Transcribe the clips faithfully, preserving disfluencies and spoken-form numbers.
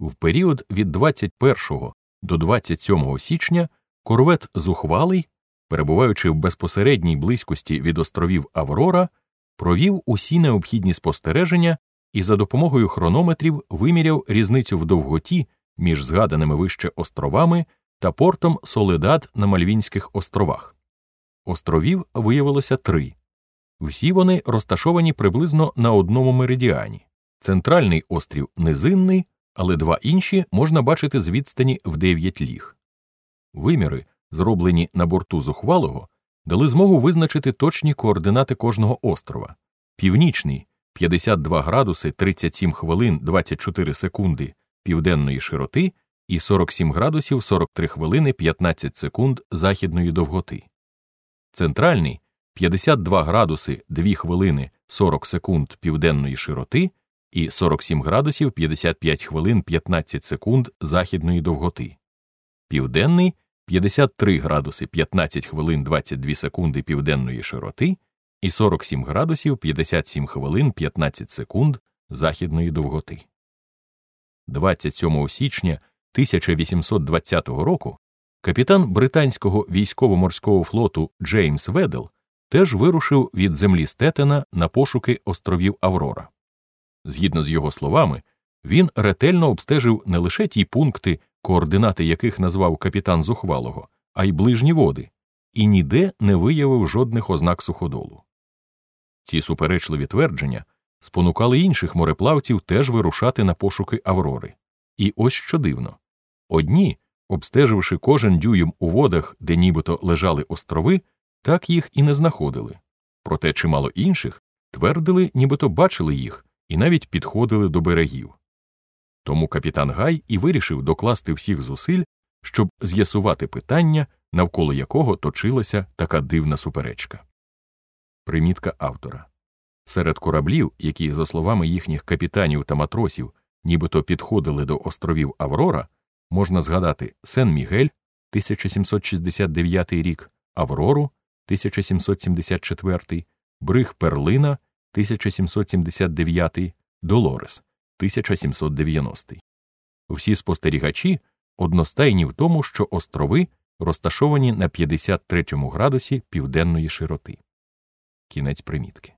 В період від двадцять першого до двадцять сьомого січня корвет «Зухвалий», перебуваючи в безпосередній близькості від островів Аврора, провів усі необхідні спостереження і за допомогою хронометрів виміряв різницю в довготі між згаданими вище островами та портом Соледад на Мальвінських островах. Островів виявилося три. Всі вони розташовані приблизно на одному меридіані. Центральний острів низинний, але два інші можна бачити з відстані в дев'ять ліг. Виміри, зроблені на борту «Зухвалого», дали змогу визначити точні координати кожного острова. Північний – п'ятдесят два градуси тридцять сім хвилин двадцять чотири секунди південної широти і сорок сім градусів сорок три хвилини п'ятнадцять секунд західної довготи. Центральний – п'ятдесят два градуси дві хвилини сорок секунд південної широти і сорок сім градусів п'ятдесят п'ять хвилин п'ятнадцять секунд західної довготи. Південний – п'ятдесят три градуси п'ятнадцять хвилин двадцять дві секунди південної широти і сорок сім градусів п'ятдесят сім хвилин п'ятнадцять секунд західної довготи. двадцять сьомого січня тисяча вісімсот двадцятого року капітан британського військово-морського флоту Джеймс Ведел теж вирушив від землі Стетена на пошуки островів Аврора. Згідно з його словами, він ретельно обстежив не лише ті пункти, координати яких назвав капітан «Зухвалого», а й ближні води, і ніде не виявив жодних ознак суходолу. Ці суперечливі твердження спонукали інших мореплавців теж вирушати на пошуки Аврори. І ось що дивно. Одні, обстеживши кожен дюйм у водах, де нібито лежали острови, так їх і не знаходили. Проте чимало інших твердили, нібито бачили їх і навіть підходили до берегів. Тому капітан Гай і вирішив докласти всіх зусиль, щоб з'ясувати питання, навколо якого точилася така дивна суперечка. Примітка автора. Серед кораблів, які, за словами їхніх капітанів та матросів, нібито підходили до островів Аврора, можна згадати Сен-Мігель, тисяча сімсот шістдесят дев'ятий рік, Аврору, тисяча сімсот сімдесят четвертий, Бриг Перлина, тисяча сімсот сімдесят дев'ятий, Долорес, тисяча сімсот дев'яностий. Всі спостерігачі одностайні в тому, що острови розташовані на п'ятдесят третьому градусі південної широти. Кінець примітки.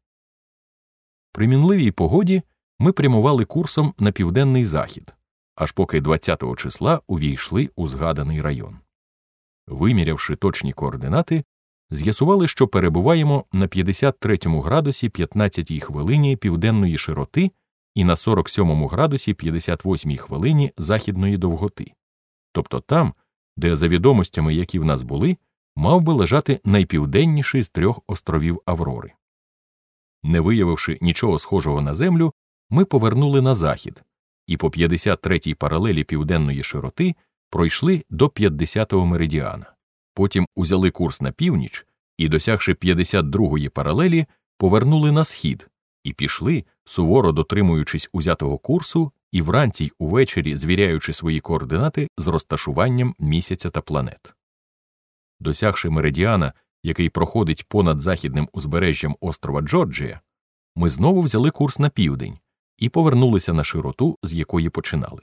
При мінливій погоді ми прямували курсом на південний захід, аж поки двадцятого числа увійшли у згаданий район. Вимірявши точні координати, з'ясували, що перебуваємо на п'ятдесят третьому градусі п'ятнадцятій хвилині південної широти і на сорок сьомому градусі п'ятдесят восьмій хвилині західної довготи. Тобто там, де, за відомостями, які в нас були, мав би лежати найпівденніший з трьох островів Аврори. Не виявивши нічого схожого на землю, ми повернули на захід і по п'ятдесят третій паралелі південної широти пройшли до п'ятдесятого меридіана. Потім узяли курс на північ і, досягши п'ятдесят другої паралелі, повернули на схід і пішли, суворо дотримуючись узятого курсу і вранці й увечері звіряючи свої координати з розташуванням місяця та планет. Досягши меридіана, який проходить понад західним узбережжям острова Джорджія, ми знову взяли курс на південь і повернулися на широту, з якої починали.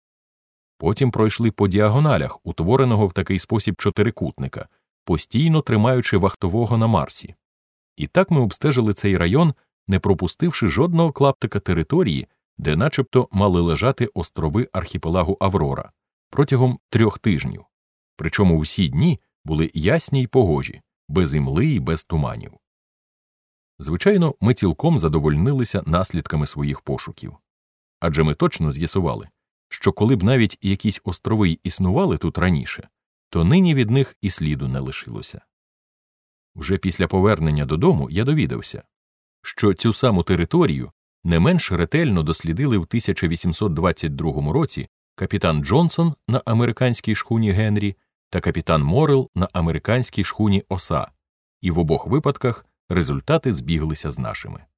Потім пройшли по діагоналях, утвореного в такий спосіб чотирикутника, постійно тримаючи вахтового на Марсі. І так ми обстежили цей район, не пропустивши жодного клаптика території, де начебто мали лежати острови архіпелагу Аврора, протягом трьох тижнів. Причому всі дні були ясні й погожі, без імли і без туманів. Звичайно, ми цілком задовольнилися наслідками своїх пошуків. Адже ми точно з'ясували, що коли б навіть якісь острови й існували тут раніше, то нині від них і сліду не лишилося. Вже після повернення додому я довідався, що цю саму територію не менш ретельно дослідили в тисяча вісімсот двадцять другому році капітан Джонсон на американській шхуні Генрі та капітан Морел на американській шхуні Оса, і в обох випадках результати збіглися з нашими.